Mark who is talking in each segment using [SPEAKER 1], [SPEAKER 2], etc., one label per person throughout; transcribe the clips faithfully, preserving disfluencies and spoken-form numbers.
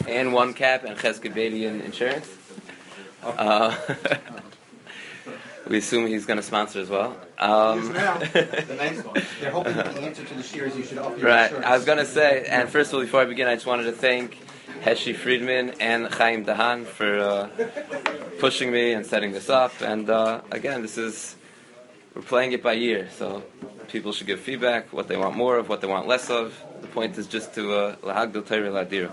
[SPEAKER 1] and One Cap and Chesed Bedian Insurance. Uh, we assume he's going to sponsor as well. Um,
[SPEAKER 2] the next one. They're hoping that the answer to the shear is you should offer your
[SPEAKER 1] right.
[SPEAKER 2] insurance.
[SPEAKER 1] I was going to say, and first of all, before I begin, I just wanted to thank Heshi Friedman and Chaim Dahan for uh, pushing me and setting this up. And uh, again, this is, we're playing it by ear, so people should give feedback, what they want more of, what they want less of. The point is just to lahagdil Torah ladira.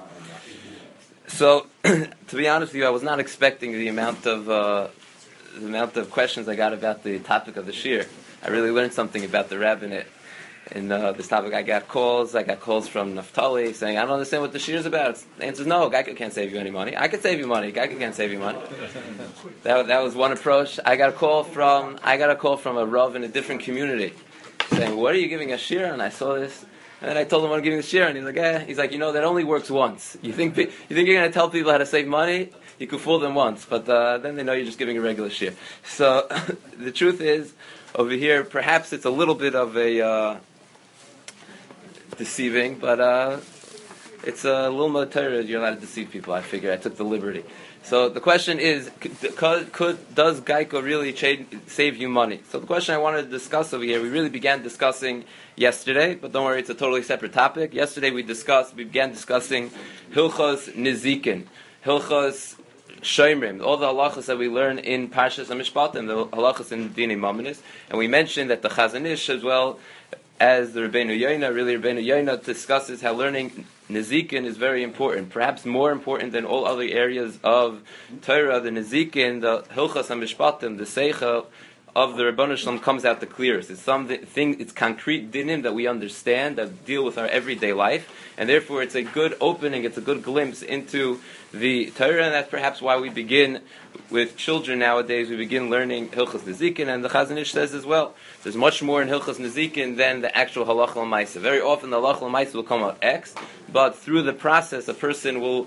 [SPEAKER 1] So, to be honest with you, I was not expecting the amount of uh, the amount of questions I got about the topic of the shir. I really learned something about the rabbinate. In uh, this topic, I got calls. I got calls from Naftali saying, "I don't understand what the shir is about." The answer is no. Geico can't save you any money. I can save you money. Geico can't save you money. That that was one approach. I got a call from I got a call from a rav in a different community saying, "What are you giving a shir?" And I saw this. And then I told him I'm giving the shir, and he's like, eh. He's like, you know, that only works once. You think you think you're going to tell people how to save money? You could fool them once, but uh, then they know you're just giving a regular shir. So the truth is, over here, perhaps it's a little bit of a uh, deceiving, but uh, it's a little more Torah. You're allowed to deceive people. I figure I took the liberty. So the question is, could, could does Geico really cha- save you money? So the question I wanted to discuss over here, we really began discussing yesterday, but don't worry, it's a totally separate topic. Yesterday we discussed, we began discussing Hilchos Nizikin, Hilchos Shoimrim, all the halachas that we learn in Parshas HaMishpatim, the halachas in Dinei Mamonis, and we mentioned that the Chazon Ish as well as the Rabbeinu Yoina, really Rabbeinu Yoina discusses how learning Nizikin is very important, perhaps more important than all other areas of Torah. The Nizikin, the Hilchas HaMishpatim, the Seichel of the Rebbeinu Shalom comes out the clearest. It's something, it's concrete dinim that we understand, that deal with our everyday life, and therefore it's a good opening, it's a good glimpse into the Torah, and that's perhaps why we begin with children nowadays. We begin learning Hilchas Nizikin, and the Chazon Ish says as well, there's much more in Hilchas Nizikin than the actual Halacha L'Maisa. Very often the Halacha L'Maisa will come out X, but through the process a person will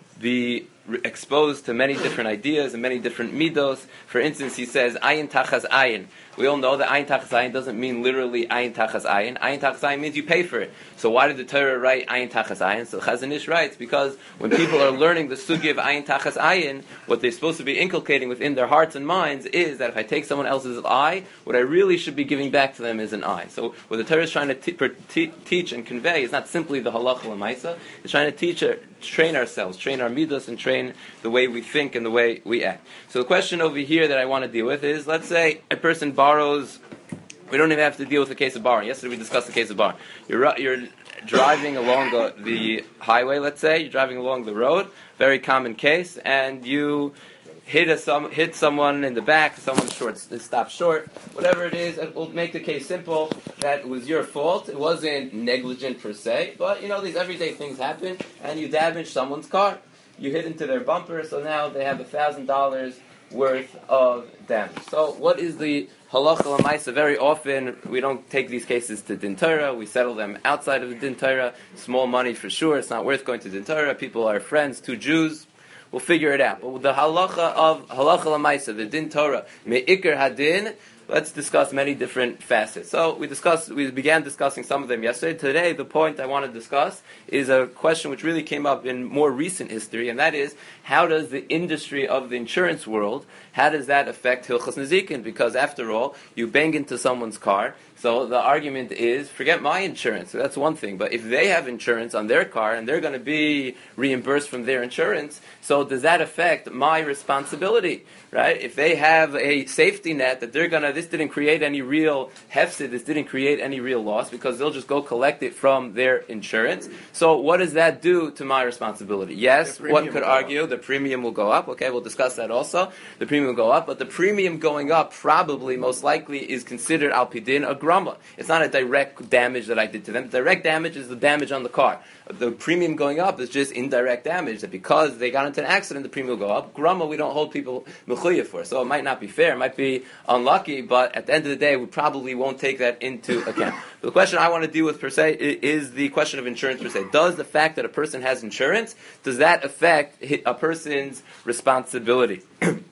[SPEAKER 1] be exposed to many different ideas and many different midos. For instance, he says, ayin tachas ayin. We all know that ayin tachas ayin doesn't mean literally ayin tachas ayin. Ayin tachas ayin means you pay for it. So why did the Torah write ayin tachas ayin? So Chazon Ish writes, because when people are learning the sugi of ayin tachas ayin, what they're supposed to be inculcating within their hearts and minds is that if I take someone else's eye, what I really should be giving back to them is an eye. So what the Torah is trying to te- per- te- teach and convey is not simply the halacha l'maisa. It's trying to teach, uh, train ourselves, train our midos, and train the way we think and the way we act. So the question over here that I want to deal with is, let's say a person borrows, we don't even have to deal with the case of borrowing. Yesterday we discussed the case of borrowing. You're, you're driving along the, the highway, let's say, you're driving along the road, very common case, and you hit a, some, hit someone in the back, someone short, stopped short, whatever it is, we'll make the case simple, that it was your fault, it wasn't negligent per se, but you know, these everyday things happen, and you damaged someone's car. You hit into their bumper, so now they have a thousand dollars worth of damage. So, what is the halacha l'maisa? Very often, we don't take these cases to Din Torah. We settle them outside of the Din Torah. Small money for sure. It's not worth going to Din Torah. People are friends, two Jews. We'll figure it out. But the halacha of halacha l'maisa, the Din Torah, me'ikar hadin. Let's discuss many different facets. So we discussed, we began discussing some of them yesterday. Today, the point I want to discuss is a question which really came up in more recent history, and that is, how does the industry of the insurance world, how does that affect Hilchos Nizikin? Because after all, you bang into someone's car, so the argument is, forget my insurance. So that's one thing. But if they have insurance on their car and they're going to be reimbursed from their insurance, so does that affect my responsibility? Right? If they have a safety net that they're going to, this didn't create any real hefsid, this didn't create any real loss because they'll just go collect it from their insurance. So what does that do to my responsibility? Yes, one could argue up. The premium will go up. Okay, we'll discuss that also. The premium will go up, but the premium going up probably, most likely, is considered al pidin a grama. It's not a direct damage that I did to them. Direct damage is the damage on the car. The premium going up is just indirect damage, that because they got into an accident, the premium will go up. Grama, we don't hold people mechuyev for. So it might not be fair, it might be unlucky, but at the end of the day, we probably won't take that into account. But the question I want to deal with per se is the question of insurance per se. Does the fact that a person has insurance, does that affect a person's responsibility?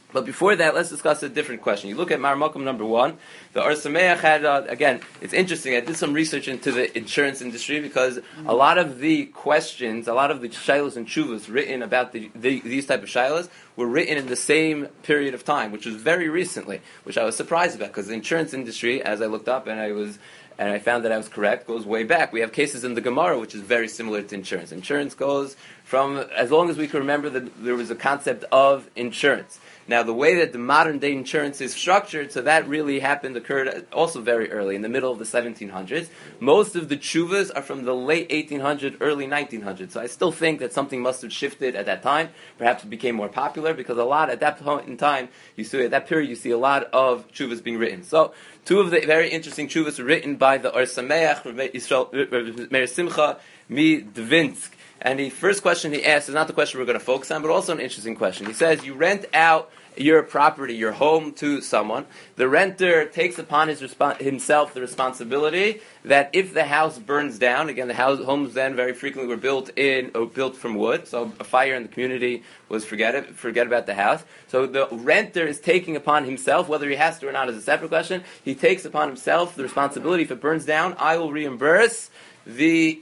[SPEAKER 1] But before that, let's discuss a different question. You look at Marmakum number one. The Or Sameach had, uh, again, it's interesting. I did some research into the insurance industry because a lot of the questions, a lot of the shilas and chuvas written about the, the, these type of shilas were written in the same period of time, which was very recently, which I was surprised about because the insurance industry, as I looked up and I was and I found that I was correct, goes way back. We have cases in the Gemara which is very similar to insurance. Insurance goes from, as long as we can remember that there was a concept of insurance. Now, the way that the modern-day insurance is structured, so that really happened, occurred also very early, in the middle of the seventeen hundreds. Most of the tshuvas are from the late eighteen hundreds, early nineteen hundreds. So I still think that something must have shifted at that time. Perhaps it became more popular, because a lot, at that point in time, you see, at that period, you see a lot of tshuvas being written. So, two of the very interesting tshuvas were written by the Or Sameach, Meir Simcha, Mi Dvinsk. And the first question he asks is not the question we're going to focus on, but also an interesting question. He says, you rent out your property, your home, to someone. The renter takes upon his respo- himself the responsibility that if the house burns down, again, the house, homes then very frequently were built in or built from wood, so a fire in the community was forget it, forget about the house. So the renter is taking upon himself, whether he has to or not is a separate question, he takes upon himself the responsibility, if it burns down, I will reimburse the...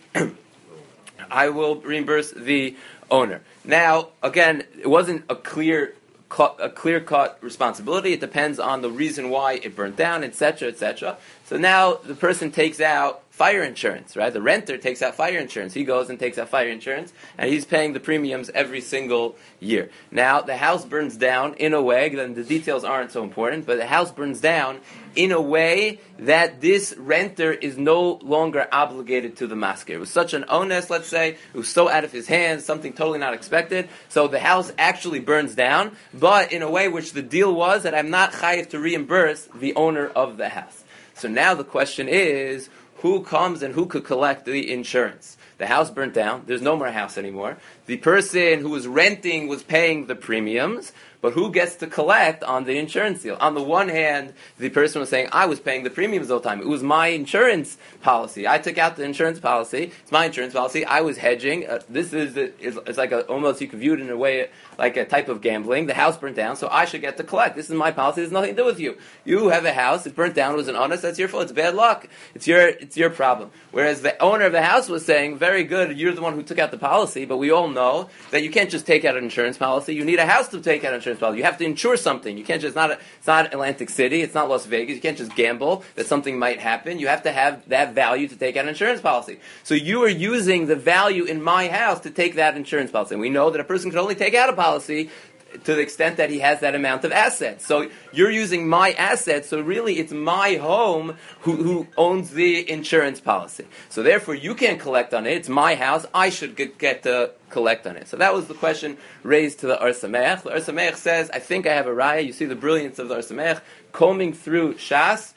[SPEAKER 1] I will reimburse the owner. Now, again, it wasn't a clear cut, a clear-cut responsibility. It depends on the reason why it burnt down, et cetera, et cetera. So now the person takes out fire insurance, right? The renter takes out fire insurance. He goes and takes out fire insurance, and he's paying the premiums every single year. Now, the house burns down in a way, then the details aren't so important, but the house burns down in a way that this renter is no longer obligated to the masker. It was such an onus, let's say, it was so out of his hands, something totally not expected, so the house actually burns down, but in a way which the deal was that I'm not chayiv to reimburse the owner of the house. So now the question is, who comes and who could collect the insurance? The house burnt down. There's no more house anymore. The person who was renting was paying the premiums, but who gets to collect on the insurance deal? On the one hand, the person was saying, I was paying the premiums all the time. It was my insurance policy. I took out the insurance policy. It's my insurance policy. I was hedging. Uh, this is, is it's like a, almost, you could view it in a way like a type of gambling. The house burnt down, so I should get to collect. This is my policy. It has nothing to do with you. You have a house. It burnt down. It was an honest. That's your fault. It's bad luck. It's your, it's your problem. Whereas the owner of the house was saying, very good, you're the one who took out the policy, but we all know that you can't just take out an insurance policy. You need a house to take out an insurance policy. You have to insure something. You can't just, it's not, a, it's not Atlantic City, it's not Las Vegas. You can't just gamble that something might happen. You have to have that value to take out an insurance policy. So you are using the value in my house to take that insurance policy. And we know that a person can only take out a policy to the extent that he has that amount of assets. So you're using my assets, so really it's my home who, who owns the insurance policy. So therefore you can't collect on it. It's my house. I should get, get to collect on it. So that was the question raised to the Or Sameach. The Or Sameach says, I think I have a raya. You see the brilliance of the Or Sameach combing through Shas.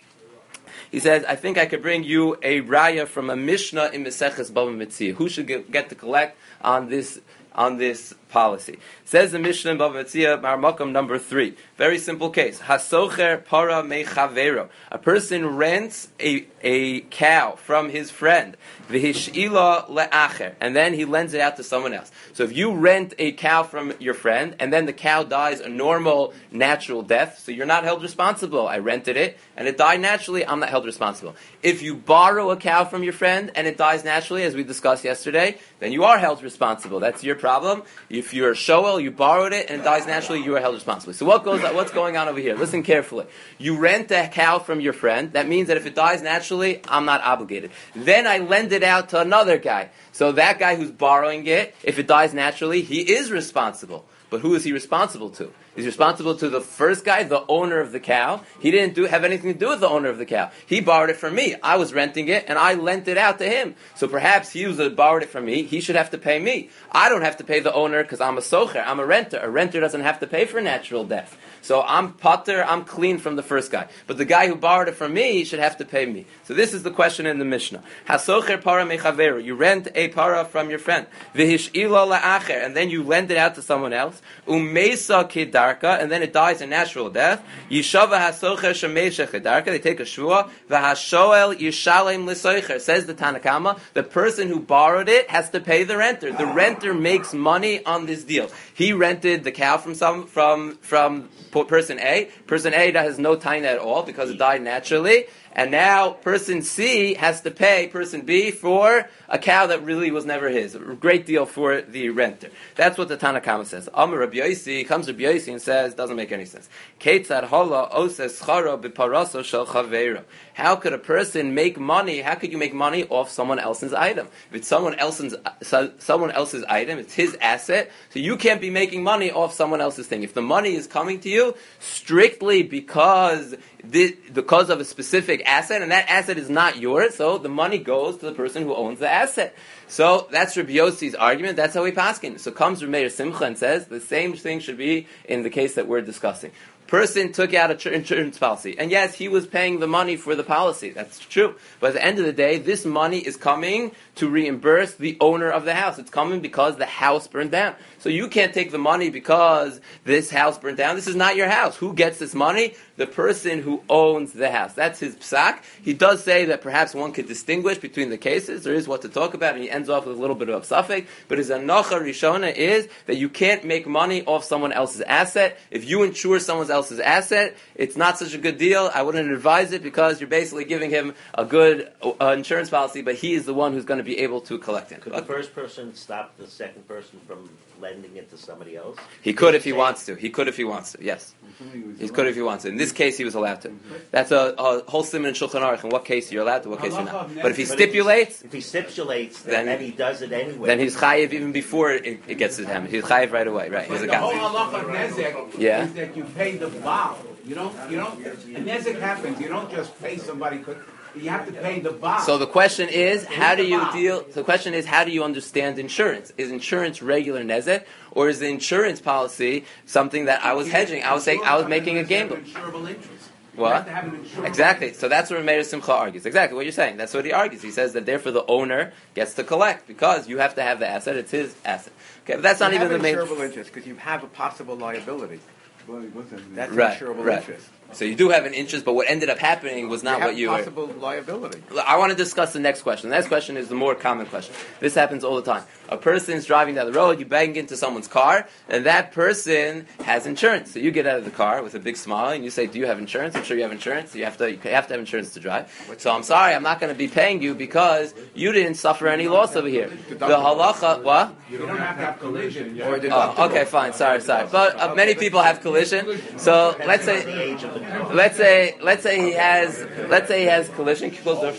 [SPEAKER 1] He says, I think I could bring you a raya from a Mishnah in Meseches Bava Metzia. Who should get, get to collect on this on this policy? Says the Mishnah in Bava Metzia, Marmakum number three. Very simple case. Hasocher para mechavero. A person rents a, a cow from his friend. V'hish'ila le'acher. And then he lends it out to someone else. So if you rent a cow from your friend, and then the cow dies a normal, natural death, so you're not held responsible. I rented it, and it died naturally, I'm not held responsible. If you borrow a cow from your friend, and it dies naturally, as we discussed yesterday, then you are held responsible. That's your problem. If you're a shoel, you borrowed it, and it dies naturally, you are held responsible. So what goes, what's going on over here? Listen carefully. You rent a cow from your friend. That means that if it dies naturally, I'm not obligated. Then I lend it out to another guy. So that guy who's borrowing it, if it dies naturally, he is responsible. But who is he responsible to? He's responsible to the first guy, the owner of the cow. He didn't do, have anything to do with the owner of the cow. He borrowed it from me. I was renting it, and I lent it out to him. So perhaps he was that borrowed it from me. He should have to pay me. I don't have to pay the owner because I'm a socher. I'm a renter. A renter doesn't have to pay for natural death. So I'm pater, I'm clean from the first guy. But the guy who borrowed it from me should have to pay me. So this is the question in the Mishnah. Hasocher para mechaveru. You rent a para from your friend. V'hish'ila la'acher. And then you lend it out to someone else. Umesa keda. chedarka, and then it dies a natural death. Yishava hasocher shemesha chedarka. They take a shvua. V'hashoel yishalem l'soicher. Says the Tanakama, the person who borrowed it has to pay the renter. The renter makes money on this deal. He rented the cow from some from from person A. Person A that has no taina at all because it died naturally. And now person C has to pay person B for a cow that really was never his. A great deal for the renter. That's what the Tanakama says. Amar Rabbi Yosi, comes Rabbi Yosi and says, doesn't make any sense. Ketzad hola oses chara b'paraso shel chaveiro. How could a person make money, how could you make money off someone else's item? If it's someone else's, someone else's item, it's his asset, so you can't be making money off someone else's thing. If the money is coming to you strictly because the, because of a specific asset, and that asset is not yours, so the money goes to the person who owns the asset. So that's Rabbi Yossi's argument. That's how we paskin. So comes Rabbi Meir Simcha and says the same thing should be in the case that we're discussing. Person took out an insurance policy, and yes, he was paying the money for the policy. That's true. But at the end of the day, this money is coming to reimburse the owner of the house. It's coming because the house burned down. So you can't take the money because this house burned down. This is not your house. Who gets this money? The person who owns the house. That's his psak. He does say that perhaps one could distinguish between the cases. There is what to talk about, and he ends off with a little bit of safek. But his anocha rishona is that you can't make money off someone else's asset. If you insure someone else's asset, it's not such a good deal. I wouldn't advise it because you're basically giving him a good uh, insurance policy, but he is the one who's going to be able to collect it.
[SPEAKER 3] Could the first person stop the second person from lending it to somebody else?
[SPEAKER 1] He could if he wants to. He could if he wants to, yes. He could if he wants to. In this case, he was allowed to. That's a, a whole simon in Shulchan Aruch. In what case you're allowed to, what case you're not. But if he stipulates...
[SPEAKER 3] If he stipulates that, then he does it anyway.
[SPEAKER 1] Then he's chayiv even before it, it gets to him. He's chayiv right away, right. He's a
[SPEAKER 4] the whole halacha of nezek
[SPEAKER 1] yeah.
[SPEAKER 4] is that you pay the baal. You don't, you don't, a nezek happens, you don't just pay somebody, you have to pay the baal.
[SPEAKER 1] So the question is, how do you deal, so the question is, how do you understand insurance? Is insurance regular nezek, or is the insurance policy something that I was hedging? I was saying, I was making a gamble. What? Exactly. So that's what Meir Simcha argues. Exactly what you're saying. That's what he argues. He says that therefore the owner gets to collect because you have to have the asset. It's his asset. Okay, but that's not
[SPEAKER 5] you
[SPEAKER 1] even the main.
[SPEAKER 5] Insurable interest because you have a possible liability. That's
[SPEAKER 1] right,
[SPEAKER 5] insurable
[SPEAKER 1] right.
[SPEAKER 5] interest.
[SPEAKER 1] So you do have an interest, but what ended up happening was not
[SPEAKER 5] you have
[SPEAKER 1] what you
[SPEAKER 5] possible
[SPEAKER 1] were.
[SPEAKER 5] liability.
[SPEAKER 1] I want to discuss the next question. The next question is the more common question. This happens all the time. A person is driving down the road, you bang into someone's car, and that person has insurance. So you get out of the car with a big smile, and you say, do you have insurance? I'm sure you have insurance. You have to, you have to have insurance to drive. So I'm sorry, I'm not going to be paying you because you didn't suffer any loss over here. The halacha, what?
[SPEAKER 4] You don't have to have collision.
[SPEAKER 1] Oh, okay, fine. Sorry, sorry. But uh, many people have collision. So let's say, let's say, let's say he has, let's say he has collision.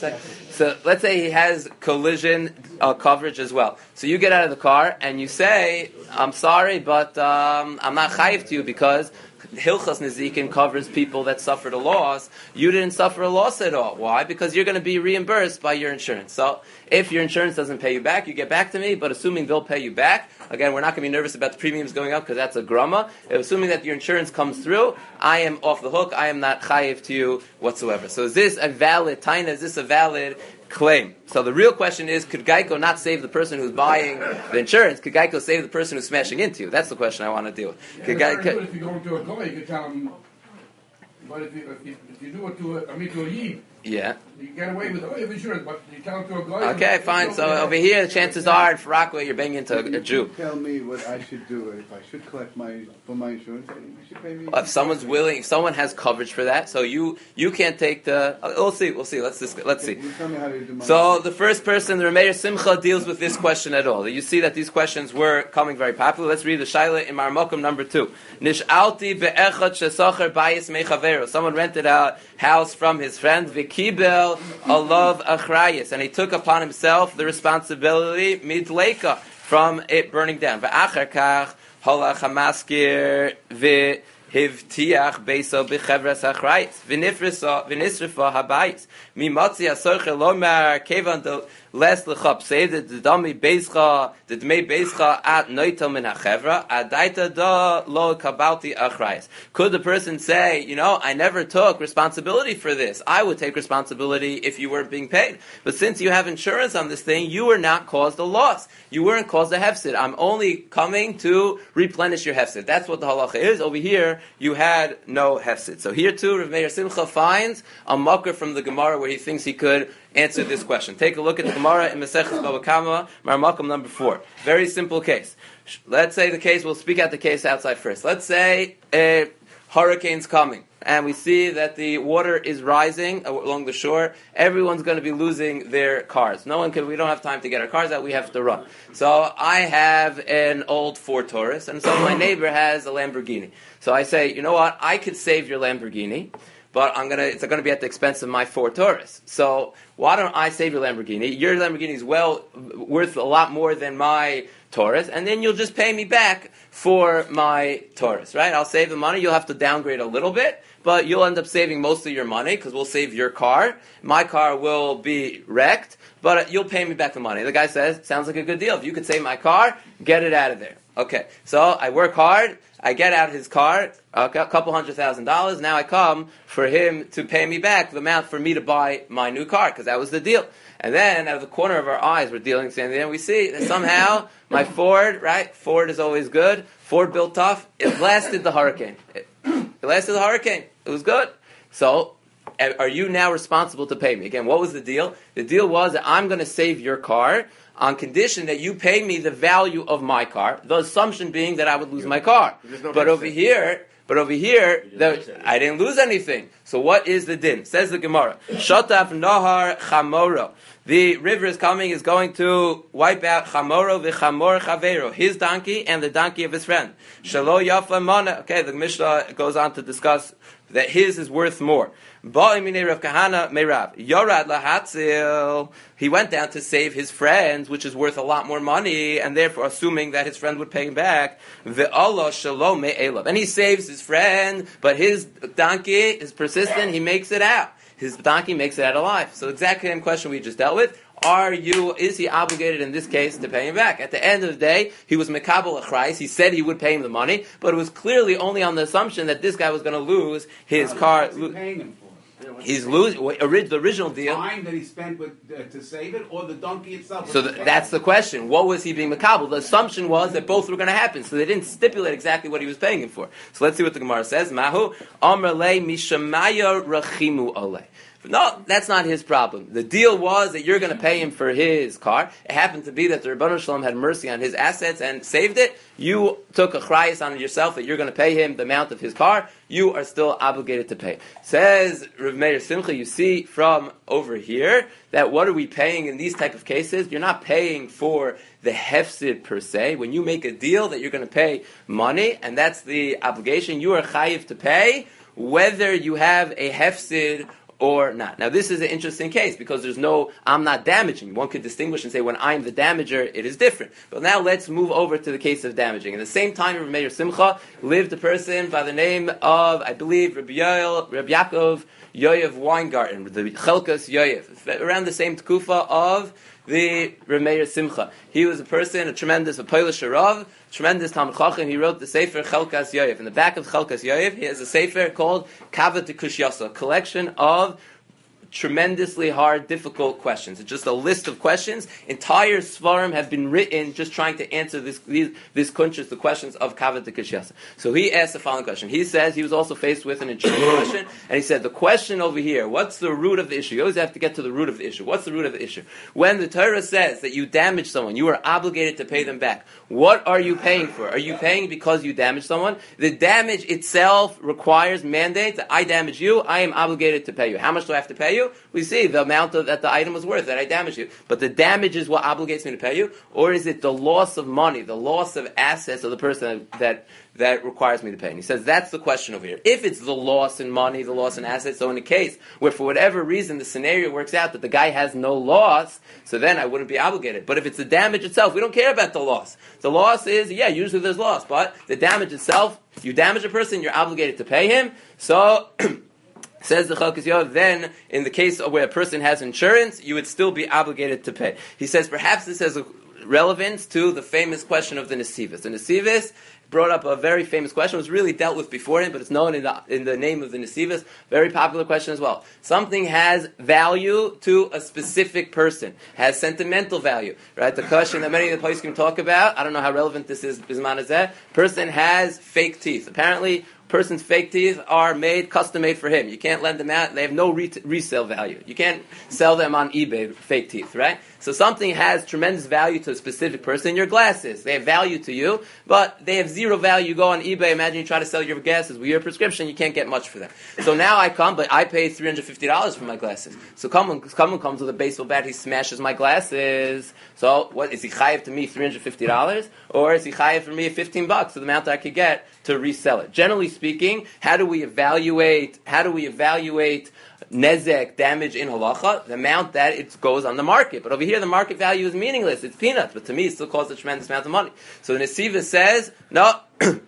[SPEAKER 1] So let's say he has collision uh, coverage as well. So you get out of the car and you say, "I'm sorry, but um, I'm not chayiv to you because Hilchas Nezikin covers people that suffered a loss. You didn't suffer a loss at all. Why? Because you're going to be reimbursed by your insurance. So if your insurance doesn't pay you back, you get back to me. But assuming they'll pay you back, again, we're not going to be nervous about the premiums going up because that's a grama. Assuming that your insurance comes through, I am off the hook. I am not chayiv to you whatsoever. So is this a valid taina? Is this a valid claim? So the real question is, could Geico not save the person who's buying the insurance? Could Geico save the person who's smashing into you? That's the question I want to deal with. Could
[SPEAKER 6] Yeah,
[SPEAKER 1] Geico,
[SPEAKER 6] good if you go into a car, you can tell them, but if you, if you, if you do it to a, I mean to a yid,
[SPEAKER 1] yeah.
[SPEAKER 6] you get away with, oh, you have insurance, but you tell it to a guy.
[SPEAKER 1] Okay, fine. So over here, the chances are, in Farakwa, you're banging into a, a Jew.
[SPEAKER 7] Tell me what I should do if I should collect my for my insurance. You should pay me.
[SPEAKER 1] If someone's willing, if someone has coverage for that, so you you can't take the. Uh, we'll see. We'll see. Let's discuss, let's see.
[SPEAKER 7] You tell me how to do my
[SPEAKER 1] So the first person, the Rameir Simcha, deals with this question at all. You see that these questions were coming very popular. Let's read the Shaila in Marmokum number two. Nish'alti be'echad shesacher bayis mechaveru. Someone rented a house from his friend. V'kibel alav achrayis, and he took upon himself the responsibility midleika from it burning down. V'achar kach halach hamaskir vi. Hivtiach beiso bechevras achrayis v'nifrisa v'nisrifa habayis mimatzi asorche lomar kevan less lechap say that the dami beischa, the dmei beischa at noitam min hachevra, adaita da lo kabalti achrayis. Could the person say, you know, I never took responsibility for this. I would take responsibility if you weren't being paid. But since you have insurance on this thing, you were not caused a loss. You weren't caused a hefsid. I'm only coming to replenish your hefsid. That's what the halacha is. Over here, you had no hefsid. So here too, Rav Meir Simcha finds a makar from the Gemara where he thinks he could answer this question. Take a look at the Gemara in Maseches Bava Kama, Marmakum number four. Very simple case. Let's say the case, we'll speak out the case outside first. Let's say a hurricane's coming, and we see that the water is rising along the shore. Everyone's going to be losing their cars. No one can, we don't have time to get our cars out, we have to run. So I have an old Ford Taurus, and so my neighbor has a Lamborghini. So I say, you know what, I could save your Lamborghini, but I'm gonna, it's going to be at the expense of my Ford Taurus. So why don't I save your Lamborghini? Your Lamborghini is well worth a lot more than my Taurus, and then you'll just pay me back for my Taurus, right? I'll save the money. You'll have to downgrade a little bit, but you'll end up saving most of your money because we'll save your car. My car will be wrecked, but you'll pay me back the money. The guy says, sounds like a good deal. If you could save my car, get it out of there. Okay, so I work hard. I get out his car, a couple hundred thousand dollars. Now I come for him to pay me back the amount for me to buy my new car, because that was the deal. And then, out of the corner of our eyes, we're dealing, and we see that somehow my Ford, right? Ford is always good. Ford built tough. It lasted the hurricane. It, it lasted the hurricane. It was good. So, are you now responsible to pay me? Again, what was the deal? The deal was that I'm going to save your car on condition that you pay me the value of my car, the assumption being that I would lose my car.
[SPEAKER 5] No
[SPEAKER 1] but over here, but over here, the, I didn't lose anything. So what is the din? Says the Gemara, Shotaf Nahar Chamoro. The river is coming, is going to wipe out Chamoro v'Chamor Chavero, his donkey and the donkey of his friend. Shalo Yafa Mana. Okay, the Mishnah goes on to discuss that his is worth more. He went down to save his friends, which is worth a lot more money, and therefore assuming that his friend would pay him back. And he saves his friend, but his donkey is persistent, he makes it out. His donkey makes it out alive. So exactly the same question we just dealt with. Are you, is he obligated in this case to pay him back? At the end of the day, he was mekabel achrayis. He said he would pay him the money, but it was clearly only on the assumption that this guy was going to lose his car.
[SPEAKER 4] What's he paying him for?
[SPEAKER 1] He's losing the original deal.
[SPEAKER 4] Time that he spent with, uh, to save it, or the donkey itself?
[SPEAKER 1] So the, that's the question. What was he being mekabel? The assumption was that both were going to happen, so they didn't stipulate exactly what he was paying him for. So let's see what the Gemara says. Mahu Amr le mishamaya rachimu ole. No, that's not his problem. The deal was that you're going to pay him for his car. It happened to be that the Rebbeinu Shalom had mercy on his assets and saved it. You took a chrayas on yourself that you're going to pay him the amount of his car. You are still obligated to pay. Says Rav Meir Simcha, you see from over here that what are we paying in these type of cases? You're not paying for the hefsid per se. When you make a deal that you're going to pay money, and that's the obligation, you are chayiv to pay whether you have a hefsid or not. Now this is an interesting case because there's no, I'm not damaging. One could distinguish and say when I'm the damager, it is different. But now let's move over to the case of damaging. In the same time, Rav Meir Simcha lived a person by the name of, I believe, Rabbi Yoel, Rabbi Yaakov Yoyev Weingarten, the Chelkas Yoyev, around the same tkufa of the Rav Meir Simcha. He was a person, a tremendous, a Polish Rav, tremendous Talmid Chacham. He wrote the Sefer Chelkas Yoyev. In the back of Chelkas Yoyev, he has a Sefer called Kavod Kushiyasa, a collection of tremendously hard, difficult questions. It's just a list of questions. Entire Svarim have been written just trying to answer this these, this kunshas, the questions of Kavod Kushiyasa. So he asked the following question. He says he was also faced with an interesting question, and he said, the question over here, what's the root of the issue? You always have to get to the root of the issue. What's the root of the issue? When the Torah says that you damage someone, you are obligated to pay them back. What are you paying for? Are you paying because you damaged someone? The damage itself requires mandate that I damage you, I am obligated to pay you. How much do I have to pay you? We see the amount of, that the item was worth, that I damaged you. But the damage is what obligates me to pay you? Or is it the loss of money, the loss of assets of the person that, that that requires me to pay? And he says that's the question over here. If it's the loss in money, the loss in assets, so in a case where for whatever reason the scenario works out that the guy has no loss, so then I wouldn't be obligated. But if it's the damage itself, we don't care about the loss. The loss is, yeah, usually there's loss, but the damage itself, you damage a person, you're obligated to pay him. So Says the Chalkes Yov, then in the case of where a person has insurance, you would still be obligated to pay. He says perhaps this has a relevance to the famous question of the Nesivos. The Nesivos brought up a very famous question. It was really dealt with beforehand, but it's known in the, in the name of the Nesivos. Very popular question as well. Something has value to a specific person, has sentimental value, right? The question that many of the places can talk about, I don't know how relevant this is, Bisman Hazeh. Person has fake teeth. Apparently, person's fake teeth are made, custom made for him. You can't lend them out. They have no re- resale value. You can't sell them on eBay, fake teeth, right? So something has tremendous value to a specific person. Your glasses, they have value to you, but they have zero value. You go on eBay, imagine you try to sell your glasses with your prescription, you can't get much for them. So now I come, but I paid three hundred fifty dollars for my glasses. So someone, someone comes with a baseball bat, he smashes my glasses. So what, is he chayiv to me three hundred fifty dollars? Or is he chayiv for me fifteen bucks, so the amount that I could get to resell it? Generally speaking, how do we evaluate, how do we evaluate nezek, damage in halacha? The amount that it goes on the market. But over here, the market value is meaningless. It's peanuts. But to me, it still costs a tremendous amount of money. So the Nesiva says, no,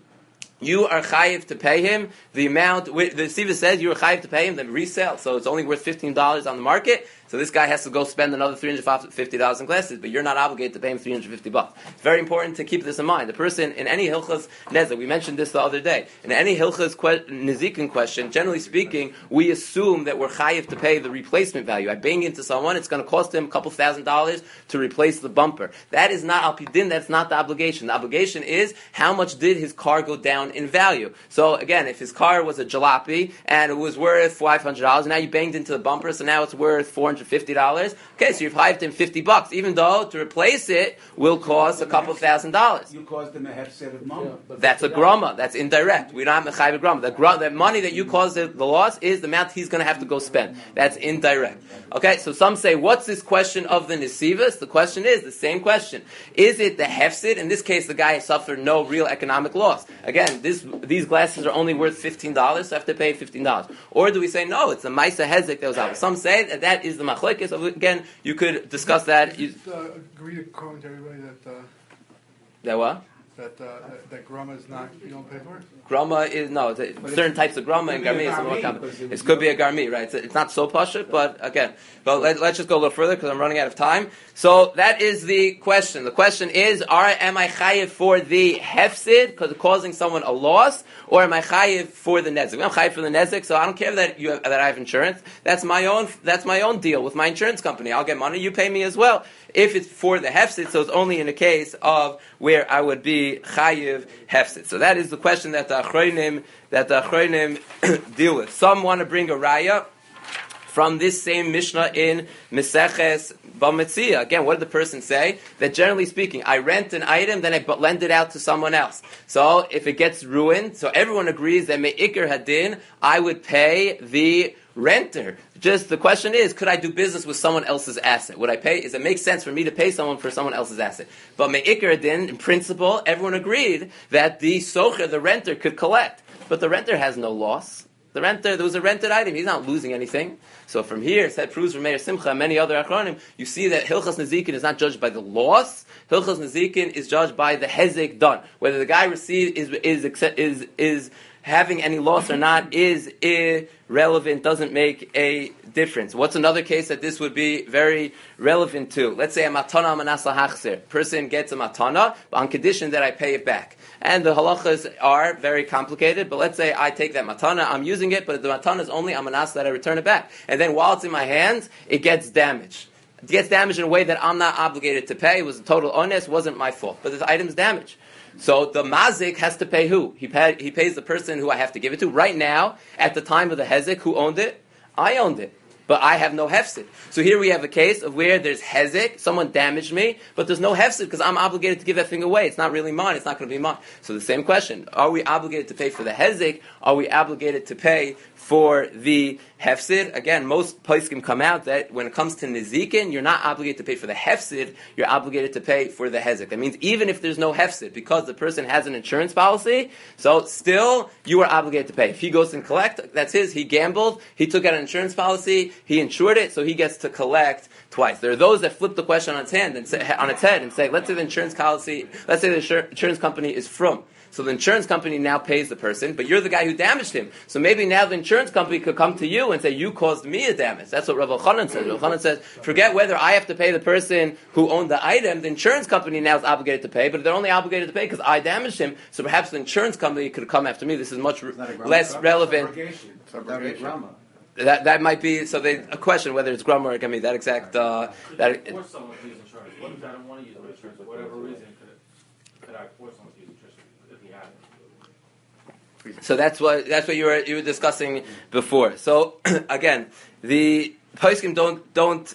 [SPEAKER 1] you are chayiv to pay him the amount. The Nesiva says you are chayiv to pay him the resale. So it's only worth fifteen dollars on the market. So this guy has to go spend another three hundred fifty dollars in glasses, but you're not obligated to pay him three hundred fifty bucks. It's very important to keep this in mind. The person in any hilchas nezek, we mentioned this the other day, in any hilchas que- nezikin question, generally speaking, we assume that we're chayiv to pay the replacement value. I bang into someone, it's going to cost him a couple thousand dollars to replace the bumper. That is not al pidin, that's not the obligation. The obligation is how much did his car go down in value. So again, if his car was a jalopy and it was worth five hundred dollars, now you banged into the bumper, so now it's worth four hundred fifty dollars. Okay, so you've hived him fifty bucks, even though to replace it will cost a couple thousand dollars.
[SPEAKER 4] You caused him a hefset of money.
[SPEAKER 1] That's a grama. That's indirect. We don't have mechayiv grama. The, gr- the money that you caused the, the loss is the amount he's going to have to go spend. That's indirect. Okay, so some say, what's this question of the nesivas? The question is the same question. Is it the hefset? In this case, the guy suffered no real economic loss. Again, this, these glasses are only worth fifteen dollars, so I have to pay fifteen dollars. Or do we say, no, it's the Maisa Hezek that was out. Some say that that is the machlekes. Again, you could discuss that. You,
[SPEAKER 8] Just uh, agree to comment to everybody that uh,
[SPEAKER 1] that what?
[SPEAKER 8] that uh, that, that grama is not, you don't pay for it.
[SPEAKER 1] Grama is no it's a, certain types of grama and garmi is a more common. It could be a garmi, right? It's, it's not so pashut, but again, but let, let's just go a little further because I'm running out of time. So that is the question. The question is: Are am I chayiv for the hefsid because causing someone a loss, or am I chayiv for the nezik? I'm chayiv for the nezik, so I don't care that you have, that I have insurance. That's my own. That's my own deal with my insurance company. I'll get money. You pay me as well. If it's for the hefsid, so it's only in a case of where I would be chayiv hefsid. So that is the question that the achronim that the achronim deal with. Some want to bring a raya from this same Mishnah in Meseches B'Metzia. Again, what did the person say? That generally speaking, I rent an item, then I lend it out to someone else. So if it gets ruined, so everyone agrees that Me'ikr Hadin, I would pay the renter. Just the question is, could I do business with someone else's asset? Would I pay? Does it make sense for me to pay someone for someone else's asset? But Me'ikr Hadin, in principle, everyone agreed that the socher, the renter, could collect. But the renter has no loss. The renter, there was a rented item. He's not losing anything. So from here, said proves from Meir Simcha and many other achronim, you see that Hilchas Nezikin is not judged by the loss. Hilchas Nezikin is judged by the hezek done. Whether the guy received is is is is having any loss or not is irrelevant. Doesn't make a difference. What's another case that this would be very relevant to? Let's say a matana manasa hachzer. Person gets a matana on condition that I pay it back. And the halachas are very complicated, but let's say I take that matana, I'm using it, but the matana is only a manas that I return it back. And then while it's in my hands, it gets damaged. It gets damaged in a way that I'm not obligated to pay. It was a total honest, wasn't my fault. But the item's damaged. So the mazik has to pay who? He, pay, he pays the person who I have to give it to. Right now, at the time of the hezek, who owned it? I owned it. But I have no hefsid. So here we have a case of where there's hezek, someone damaged me, but there's no hefsid because I'm obligated to give that thing away. It's not really mine. It's not going to be mine. So the same question. Are we obligated to pay for the hezek? Are we obligated to pay for the hefsid? Again, most poskim come out that when it comes to nezikin, you're not obligated to pay for the hefsid, you're obligated to pay for the hezek. That means even if there's no hefsid, because the person has an insurance policy, so still you are obligated to pay. If he goes and collect, that's his, he gambled, he took out an insurance policy, he insured it, so he gets to collect twice. There are those that flip the question on its hand and say, on its head and say, let's say the insurance policy, let's say the insur- insurance company is from. So the insurance company now pays the person, but you're the guy who damaged him. So maybe now the insurance company could come to you and say, you caused me a damage. That's what Rav Elchanan says. Rav Elchanan says, forget whether I have to pay the person who owned the item, the insurance company now is obligated to pay, but they're only obligated to pay because I damaged him, so perhaps the insurance company could come after me. This is much r- less relevant. That that might be, so they, a question whether it's Grummer or Gami, that exact, uh, that,
[SPEAKER 9] force someone to use insurance. What if I don't want to use my insurance for whatever reason? Could, could I force someone to use insurance if he had it?
[SPEAKER 1] So that's what that's what you were you were discussing before. So again, the poskim don't don't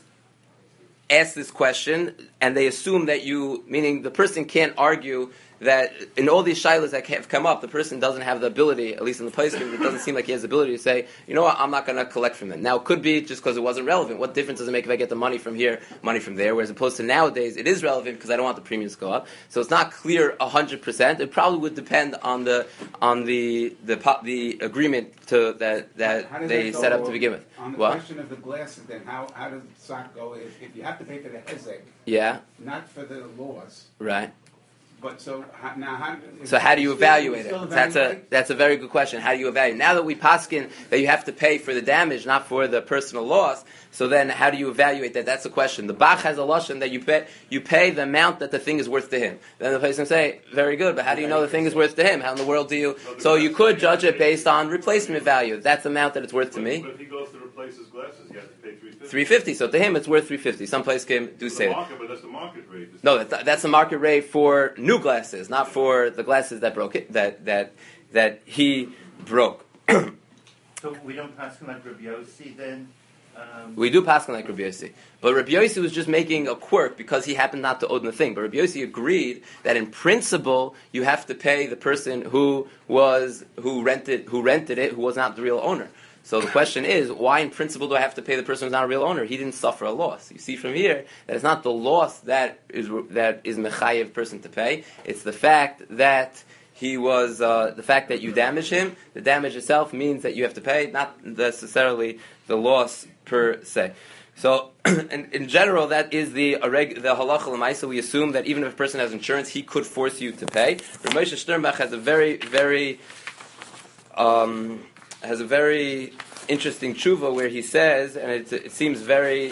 [SPEAKER 1] ask this question, and they assume that you, meaning the person can't argue that in all these shilas that have come up, the person doesn't have the ability, at least in the poskim, it doesn't seem like he has the ability to say, you know what, I'm not going to collect from them. Now, it could be just because it wasn't relevant. What difference does it make if I get the money from here, money from there? Whereas opposed to nowadays, it is relevant because I don't want the premiums to go up. So it's not clear one hundred percent. It probably would depend on the on the the, the agreement to that that they set up to begin with.
[SPEAKER 4] On the
[SPEAKER 1] what?
[SPEAKER 4] question of the glasses, then, how, how does the sock go if, if you have to pay for the hezek,
[SPEAKER 1] Yeah.
[SPEAKER 4] not for the loss?
[SPEAKER 1] Right.
[SPEAKER 4] But so how, now, how,
[SPEAKER 1] So how do you
[SPEAKER 4] still-
[SPEAKER 1] evaluate
[SPEAKER 4] still
[SPEAKER 1] it? That's a
[SPEAKER 4] evaluate?
[SPEAKER 1] that's a very good question. How do you evaluate? Now that we paskin that you have to pay for the damage, not for the personal loss. So then, how do you evaluate that? That's the question. The Bach has a lashon that you pay you pay the amount that the thing is worth to him. Then the person say, very good, but how do you know the thing is worth to him? How in the world do you? So you could judge it based on replacement value. That's the amount that it's worth to me.
[SPEAKER 10] But if he goes to replace his glasses, you have to pay three fifty.
[SPEAKER 1] Three fifty. So to him, it's worth three fifty. Some place can do say that.
[SPEAKER 10] Market, but that's the market rate. It's
[SPEAKER 1] No, that, that's the market rate for new glasses, not for the glasses that broke it, that that that he broke.
[SPEAKER 3] So we don't pass him like Rabbi Yossi then? Um,
[SPEAKER 1] We do pass on like Rabbi Yossi. But Rabbi Yossi was just making a quirk because he happened not to own the thing. But Rabbi Yossi agreed that in principle you have to pay the person who was who rented who rented it, who was not the real owner. So the question is, why in principle do I have to pay the person who's not a real owner? He didn't suffer a loss. You see from here that it's not the loss that is that is mechayev person to pay. It's the fact that he was uh, the fact that you damage him. The damage itself means that you have to pay, not necessarily the loss per se. So, in, in general, that is the reg, the halacha l'maisa. We assume that even if a person has insurance, he could force you to pay. Rav Moshe Sternbach has a very, very, um, has a very interesting tshuva where he says, and it, it seems very,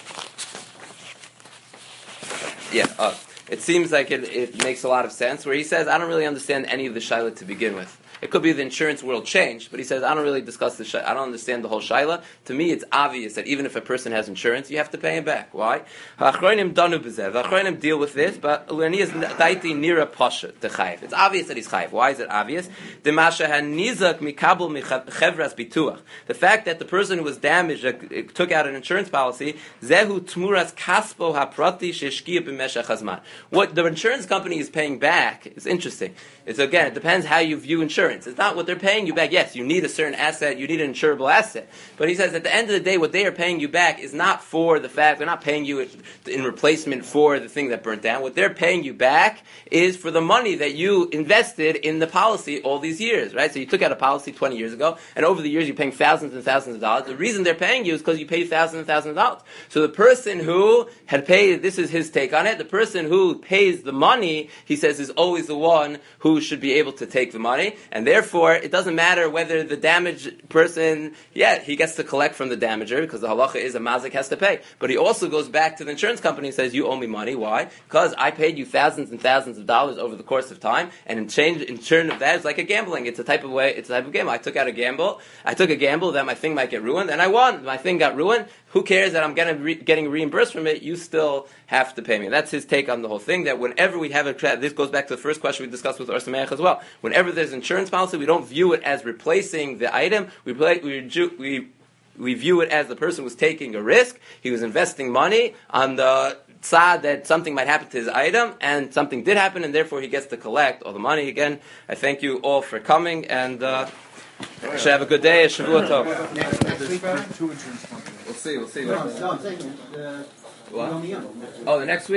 [SPEAKER 1] yeah, uh, it seems like it, it makes a lot of sense. Where he says, I don't really understand any of the shaila to begin with. It could be the insurance world changed, but he says, I don't really discuss the shaila. I don't understand the whole shaila. To me, it's obvious that even if a person has insurance, you have to pay him back. Why? Ha'achronim danu b'zeh. The achronim deal with this, but Ulani is daiti nira pasha to chayiv. It's obvious that he's chayiv. Why is it obvious? Demasha hanizak mikabel michevras bituach. The fact that the person who was damaged uh, took out an insurance policy, zehu tmuras kaspo haprati sheshkia b'meshach hazman. What the insurance company is paying back is interesting. It's again, it depends how you view insurance. It's not what they're paying you back. Yes, you need a certain asset, you need an insurable asset. But he says at the end of the day, what they are paying you back is not for the fact, they're not paying you in replacement for the thing that burnt down. What they're paying you back is for the money that you invested in the policy all these years, right? So you took out a policy twenty years ago, and over the years you're paying thousands and thousands of dollars. The reason they're paying you is because you paid thousands and thousands of dollars. So the person who had paid, this is his take on it, the person who pays the money, he says, is always the one who should be able to take the money, and therefore it doesn't matter whether the damaged person, yeah, he gets to collect from the damager because the halacha is a mazik has to pay, but he also goes back to the insurance company and says, you owe me money. Why? Because I paid you thousands and thousands of dollars over the course of time, and in change in turn of that, it's like a gambling. It's a type of way. It's a type of game. I took out a gamble. I took a gamble that my thing might get ruined, and I won. My thing got ruined. Who cares that I'm getting re- getting reimbursed from it? You still have to pay me. That's his take on the whole thing. That whenever we have a, this goes back to the first question we discussed with Or Sameach as well. Whenever there's insurance policy, we don't view it as replacing the item. We play, we we we view it as the person was taking a risk. He was investing money on the tzad that something might happen to his item, and something did happen, and therefore he gets to collect all the money. Again, I thank you all for coming, and uh, should have a good day. Shavua Tov.
[SPEAKER 2] Next, next week,
[SPEAKER 8] Two insurance companies.
[SPEAKER 1] We'll see. We'll see.
[SPEAKER 2] no, no, I'm saying, uh,
[SPEAKER 1] What?
[SPEAKER 2] on the end.
[SPEAKER 1] Oh, the next week.